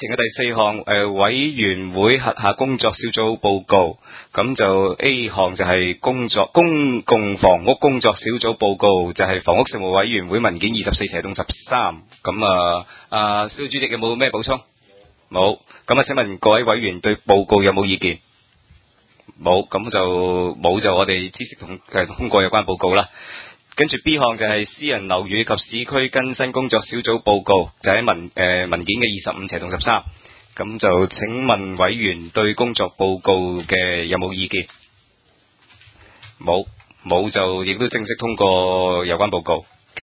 程嘅第4項委員會轄下工作小組報告，咁就 A 項就係公共房屋工作小組報告，就係房屋事務委員會文件24/13。咁小組主席有冇咩補充？冇。咁請問各位委員對報告有冇意見？冇。咁就冇，就我哋支持通過有關報告啦。跟住 B 項就係私人樓宇及市區更新工作小組報告，就喺文件嘅25/13。咁就請問委員對工作報告嘅有冇意見？冇就亦都正式通過有關報告。